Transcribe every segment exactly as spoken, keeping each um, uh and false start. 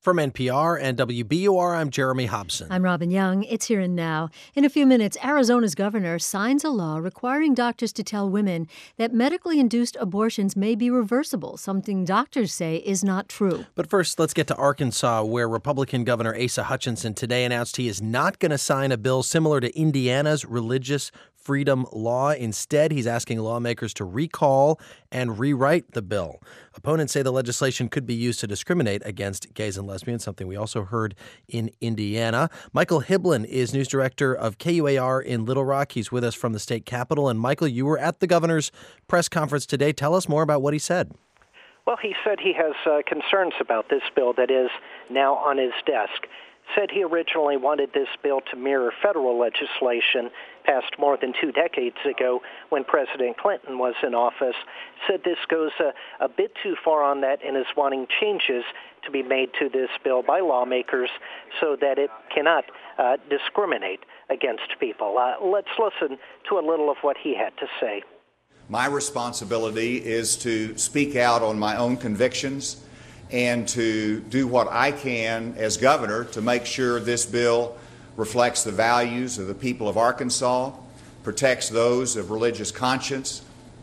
From N P R and W B U R, I'm Jeremy Hobson. I'm Robin Young. It's Here and Now. In a few minutes, Arizona's governor signs a law requiring doctors to tell women that medically induced abortions may be reversible, something doctors say is not true. But first, let's get to Arkansas, where Republican Governor Asa Hutchinson today announced he is not going to sign a bill similar to Indiana's religious freedom law. Instead, he's asking lawmakers to recall and rewrite the bill. Opponents say the legislation could be used to discriminate against gays and lesbians, something we also heard in Indiana. Michael Hiblin is news director of K U A R in Little Rock. He's with us from the state capitol. And Michael, you were at the governor's press conference today. Tell us more about what he said. Well, he said he has uh, concerns about this bill that is now on his desk. Said he originally wanted this bill to mirror federal legislation passed more than two decades ago when President Clinton was in office. Said this goes a, a bit too far on that and is wanting changes to be made to this bill by lawmakers so that it cannot uh, discriminate against people. Uh, let's listen to a little of what he had to say. My responsibility is to speak out on my own convictions and to do what I can as governor to make sure this bill reflects the values of the people of Arkansas, protects those of religious conscience,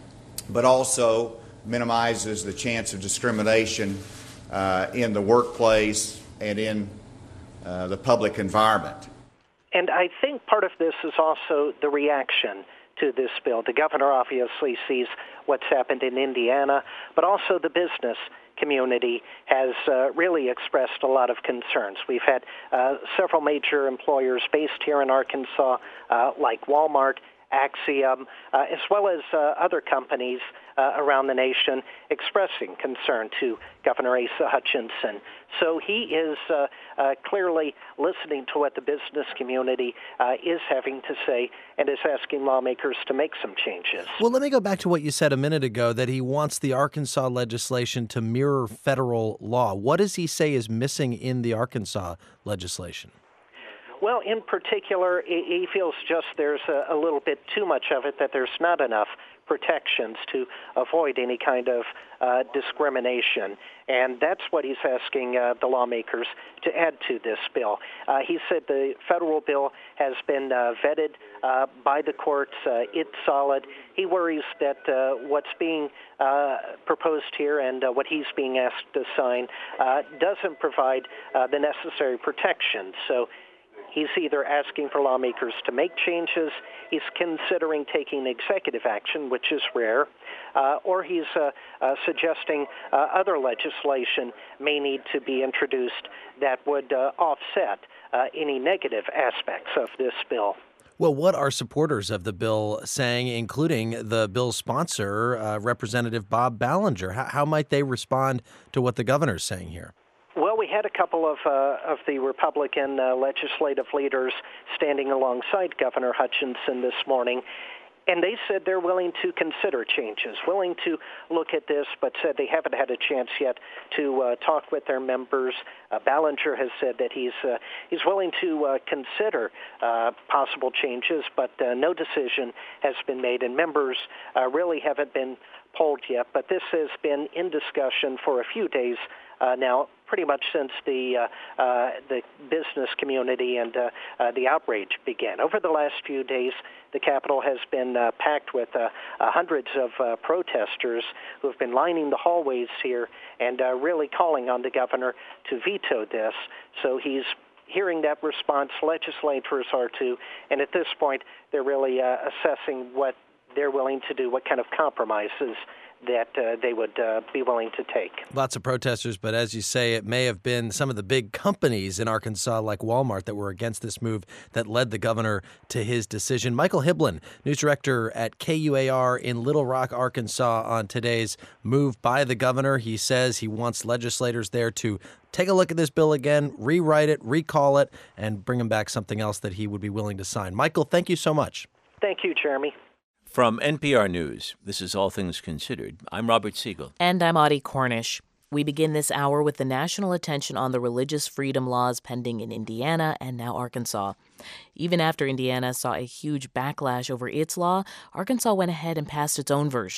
but also minimizes the chance of discrimination uh, in the workplace and in uh, the public environment. And I think part of this is also the reaction to this bill. The governor obviously sees what's happened in Indiana, but also the business community has uh, really expressed a lot of concerns. We've had uh, several major employers based here in Arkansas, uh, like Walmart, Axiom, uh, as well as uh, other companies uh, around the nation expressing concern to Governor Asa Hutchinson. So he is uh, uh, clearly listening to what the business community uh, is having to say and is asking lawmakers to make some changes. Well, let me go back to what you said a minute ago, that he wants the Arkansas legislation to mirror federal law. What does he say is missing in the Arkansas legislation? Well, in particular, he feels just there's a, a little bit too much of it, that there's not enough protections to avoid any kind of uh, discrimination. And that's what he's asking uh, the lawmakers to add to this bill. Uh, he said the federal bill has been uh, vetted uh, by the courts. Uh, it's solid. He worries that uh, what's being uh, proposed here and uh, what he's being asked to sign uh, doesn't provide uh, the necessary protection. So he's either asking for lawmakers to make changes, he's considering taking executive action, which is rare, uh, or he's uh, uh, suggesting uh, other legislation may need to be introduced that would uh, offset uh, any negative aspects of this bill. Well, what are supporters of the bill saying, including the bill's sponsor, uh, Representative Bob Ballinger? How, how might they respond to what the governor's saying here? Well, we had a couple of uh, of the Republican uh, legislative leaders standing alongside Governor Hutchinson this morning, and they said they're willing to consider changes, willing to look at this, but said they haven't had a chance yet to uh, talk with their members. Uh, Ballinger has said that he's uh, he's willing to uh, consider uh, possible changes, but uh, no decision has been made, and members uh, really haven't been polled yet. But this has been in discussion for a few days uh, now, pretty much since the uh, uh, the business community and uh, uh, the outrage began. Over the last few days, the Capitol has been uh, packed with uh, uh, hundreds of uh, protesters who have been lining the hallways here and uh, really calling on the governor to veto this. So he's hearing that response. Legislators are too, and at this point, they're really uh, assessing what they're willing to do, what kind of compromises that uh, they would uh, be willing to take. Lots of protesters, but as you say, it may have been some of the big companies in Arkansas like Walmart that were against this move that led the governor to his decision. Michael Hiblin, news director at K U A R in Little Rock, Arkansas, on today's move by the governor. He says he wants legislators there to take a look at this bill again, rewrite it, recall it, and bring him back something else that he would be willing to sign. Michael, thank you so much. Thank you, Jeremy. From N P R News, this is All Things Considered. I'm Robert Siegel. And I'm Audie Cornish. We begin this hour with the national attention on the religious freedom laws pending in Indiana and now Arkansas. Even after Indiana saw a huge backlash over its law, Arkansas went ahead and passed its own version.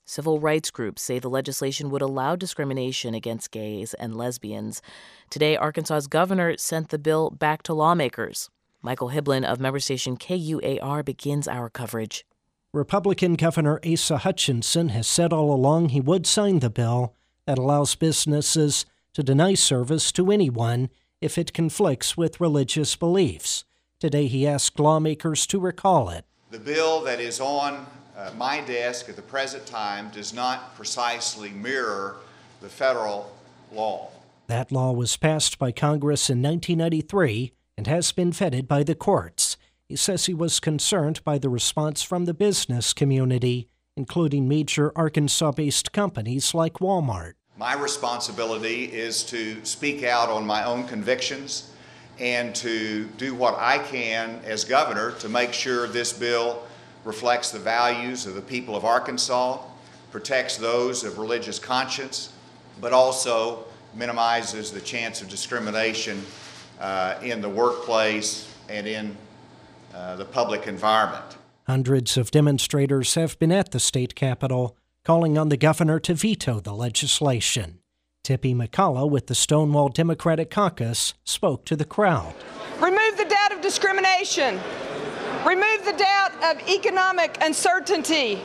Civil rights groups say the legislation would allow discrimination against gays and lesbians. Today, Arkansas's governor sent the bill back to lawmakers. Michael Hiblin of member station K U A R begins our coverage. Republican Governor Asa Hutchinson has said all along he would sign the bill that allows businesses to deny service to anyone if it conflicts with religious beliefs. Today, he asked lawmakers to recall it. The bill that is on uh, my desk at the present time does not precisely mirror the federal law. That law was passed by Congress in nineteen ninety-three and has been vetted by the courts. He says he was concerned by the response from the business community, including major Arkansas-based companies like Walmart. My responsibility is to speak out on my own convictions and to do what I can as governor to make sure this bill reflects the values of the people of Arkansas, protects those of religious conscience, but also minimizes the chance of discrimination uh, in the workplace and in uh, the public environment. Hundreds of demonstrators have been at the state capitol, calling on the governor to veto the legislation. Tippy McCullough with the Stonewall Democratic Caucus spoke to the crowd. Remove the doubt of discrimination. Remove the doubt of economic uncertainty.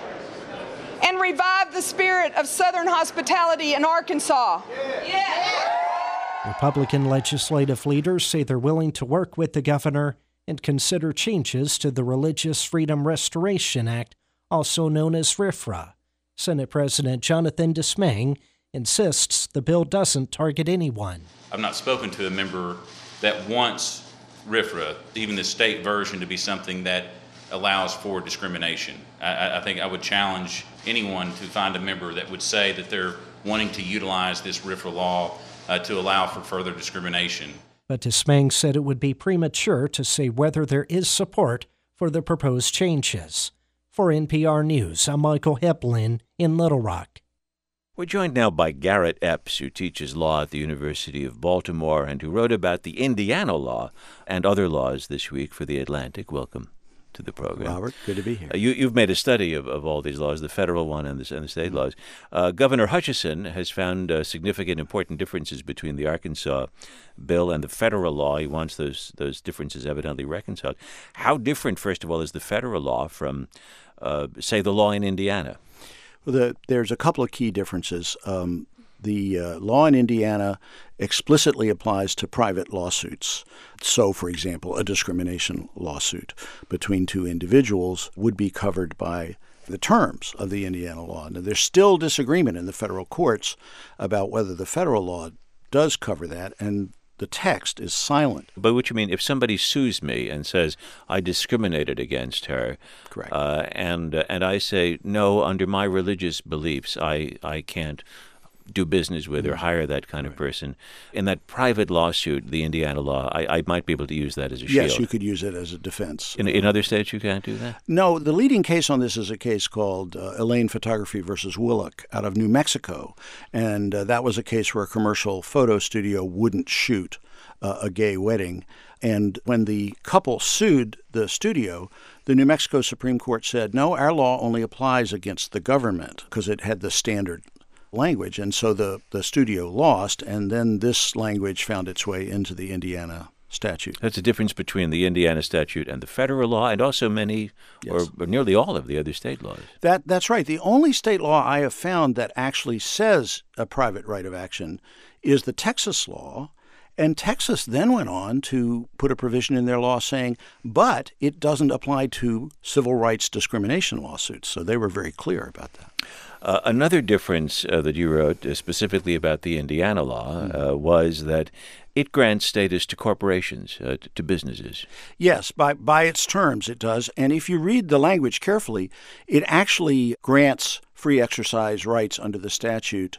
And revive the spirit of Southern hospitality in Arkansas. Yeah. Republican legislative leaders say they're willing to work with the governor and consider changes to the Religious Freedom Restoration Act, also known as RFRA. Senate President Jonathan Dismang insists the bill doesn't target anyone. I've not spoken to a member that wants RFRA, even the state version, to be something that allows for discrimination. I, I think I would challenge anyone to find a member that would say that they're wanting to utilize this RFRA law uh, to allow for further discrimination. But Dismang said it would be premature to say whether there is support for the proposed changes. For N P R News, I'm Michael Hiblin in Little Rock. We're joined now by Garrett Epps, who teaches law at the University of Baltimore and who wrote about the Indiana law and other laws this week for The Atlantic. Welcome to the program. Robert, good to be here. Uh, you, you've made a study of, of all these laws, the federal one and the, and the state mm-hmm. laws. Uh, Governor Hutchinson has found uh, significant, important differences between the Arkansas bill and the federal law. He wants those those differences evidently reconciled. How different, first of all, is the federal law from, uh, say, the law in Indiana? Well, the, there's a couple of key differences. Um, the uh, law in Indiana explicitly applies to private lawsuits. So, for example, a discrimination lawsuit between two individuals would be covered by the terms of the Indiana law. Now, there's still disagreement in the federal courts about whether the federal law does cover that, and the text is silent. But what you mean, if somebody sues me and says I discriminated against her, correct, uh, and uh, and I say no, under my religious beliefs, I I can't do business with or hire that kind of person. In that private lawsuit, the Indiana law, I, I might be able to use that as a shield. Yes, you could use it as a defense. In, in other states, you can't do that? No, the leading case on this is a case called uh, Elaine Photography versus Willock out of New Mexico. And uh, that was a case where a commercial photo studio wouldn't shoot uh, a gay wedding. And when the couple sued the studio, the New Mexico Supreme Court said, no, our law only applies against the government because it had the standard language. And so the, the studio lost, and then this language found its way into the Indiana statute. That's the difference between the Indiana statute and the federal law, and also many, yes. or, or nearly all of the other state laws. That That's right. The only state law I have found that actually says a private right of action is the Texas law. And Texas then went on to put a provision in their law saying, but it doesn't apply to civil rights discrimination lawsuits. So they were very clear about that. Uh, another difference uh, that you wrote uh, specifically about the Indiana law uh, was that it grants status to corporations, uh, to, to businesses. Yes, by, by its terms it does. And if you read the language carefully, it actually grants free exercise rights under the statute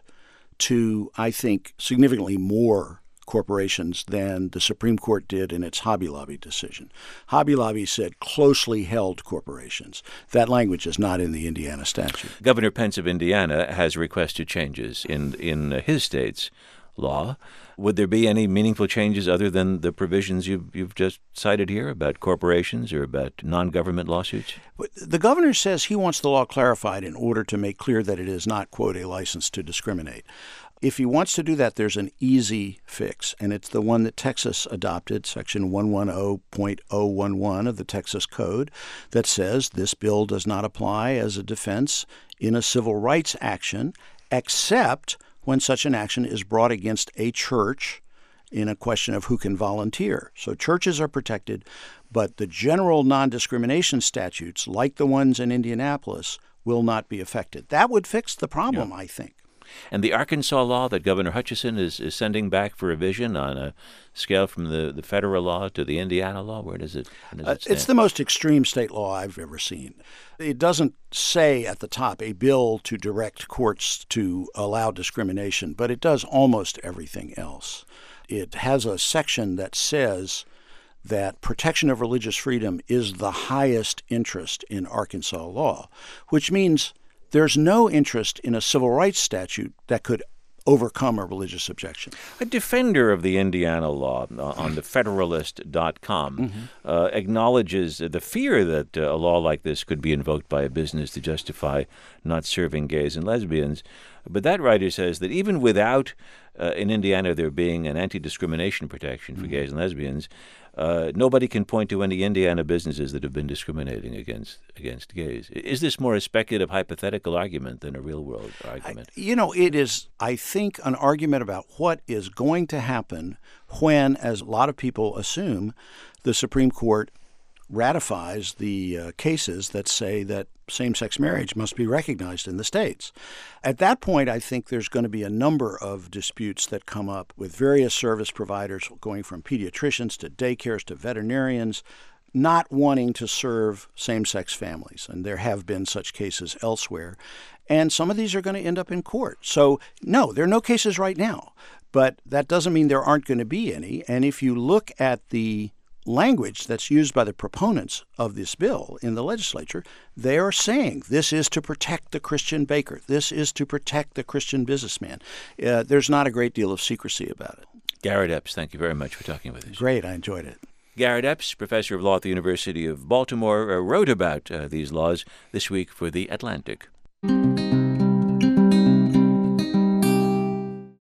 to, I think, significantly more corporations than the Supreme Court did in its Hobby Lobby decision. Hobby Lobby said closely held corporations. That language is not in the Indiana statute. Governor Pence of Indiana has requested changes in in his state's law. Would there be any meaningful changes other than the provisions you've, you've just cited here about corporations or about non-government lawsuits? The governor says he wants the law clarified in order to make clear that it is not, quote, a license to discriminate. If he wants to do that, there's an easy fix, and it's the one that Texas adopted, Section one ten point oh one one of the Texas Code, that says this bill does not apply as a defense in a civil rights action, except when such an action is brought against a church in a question of who can volunteer. So churches are protected, but the general non-discrimination statutes, like the ones in Indianapolis, will not be affected. That would fix the problem, yeah. I think. And the Arkansas law that Governor Hutchinson is, is sending back for revision on a scale from the, the federal law to the Indiana law, where does it, where does it stand? Uh, it's the most extreme state law I've ever seen. It doesn't say at the top a bill to direct courts to allow discrimination, but it does almost everything else. It has a section that says that protection of religious freedom is the highest interest in Arkansas law, which means there's no interest in a civil rights statute that could overcome a religious objection. A defender of the Indiana law uh, on the Federalist dot com mm-hmm. uh, acknowledges the fear that uh, a law like this could be invoked by a business to justify not serving gays and lesbians. But that writer says that even without uh, in Indiana there being an anti-discrimination protection for mm-hmm. gays and lesbians, Uh, nobody can point to any Indiana businesses that have been discriminating against against gays. Is this more a speculative, hypothetical argument than a real-world argument? I, you know, it is, I think, an argument about what is going to happen when, as a lot of people assume, the Supreme Court ratifies the uh, cases that say that same-sex marriage must be recognized in the states. At that point, I think there's going to be a number of disputes that come up with various service providers going from pediatricians to daycares to veterinarians not wanting to serve same-sex families. And there have been such cases elsewhere. And some of these are going to end up in court. So, no, there are no cases right now. But that doesn't mean there aren't going to be any. And if you look at the language that's used by the proponents of this bill in the legislature, they are saying this is to protect the Christian baker. This is to protect the Christian businessman. Uh, there's not a great deal of secrecy about it. Garrett Epps, thank you very much for talking with us. Great. I enjoyed it. Garrett Epps, professor of law at the University of Baltimore, uh, wrote about uh, these laws this week for The Atlantic.